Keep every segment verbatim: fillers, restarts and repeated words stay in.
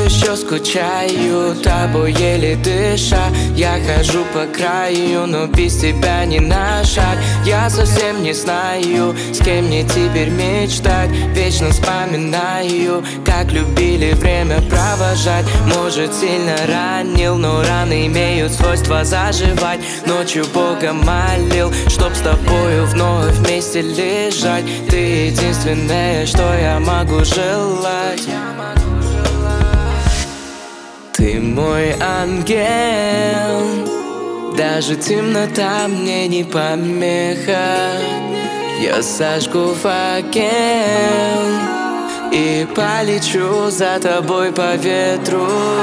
еще скучаю, тобой еле дыша. Я хожу по краю, но без тебя не на шаг. Я совсем не знаю, с кем мне теперь мечтать. Вечно вспоминаю, как любили время провожать. Может, сильно ранил, но раны имеют свойство заживать. Ночью Бога молил, чтоб с тобою вновь вместе лежать. Ты единственное, что я могу желать. Ты мой ангел, даже темнота мне не помеха. Я сожгу факел и полечу за тобой по ветру.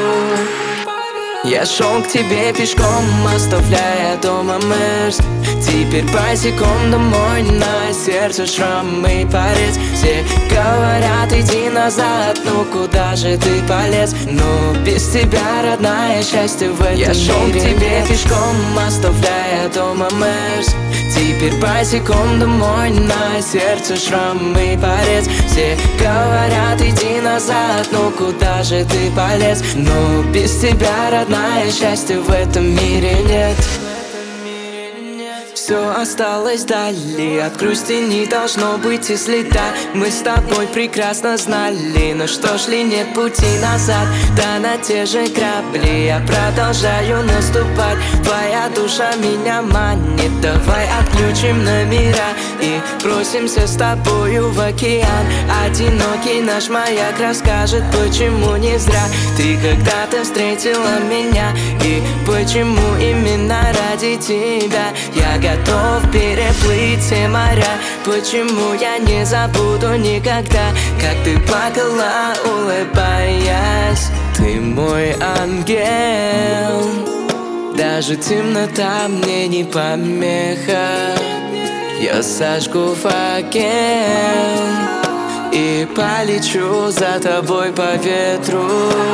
Я шел к тебе пешком, оставляя дома мерз. Теперь босиком домой, на сердце шрам и порез. Все говорят, иди назад, ну куда же ты полез? Ну без тебя, родная, счастье в этом Я шел к тебе пешком, оставляя дома мерз. Теперь босиком домой, на сердце шрам и порез. Все говорят, иди назад, ну куда же ты полез? Ну без тебя, родная, счастья в этом мире нет. Все осталось вдали, от грусти не должно быть и следа. Мы с тобой прекрасно знали, но что ж ли нет пути назад. Да на те же грабли я продолжаю наступать. Твоя душа меня манит, давай отключим номера и бросимся с тобою в океан. Одинокий наш маяк расскажет, почему не зря ты когда-то встретила меня. И почему именно ради тебя я готов переплыть все моря. Почему я не забуду никогда, как ты плакала, улыбаясь. Ты мой ангел, даже темнота мне не помеха. Я сожгу факел и полечу за тобой по ветру.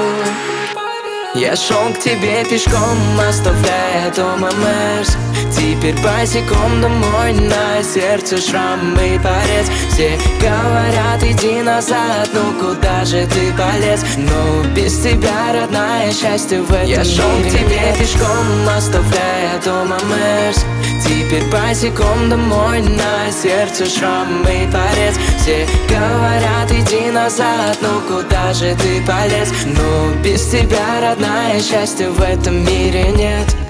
Я шел к тебе пешком, оставляя дома мерз. Теперь босиком домой, на сердце шрам и порез. Все говорят, иди назад, ну куда же ты полез? Ну без тебя, родная, счастье в этом Я шел к тебе пешком, оставляя дома мерз. Теперь босиком домой, на сердце шрам и порез. Все говорят, иди назад, ну куда же ты полез? Ну без тебя, родная, счастья в этом мире нет.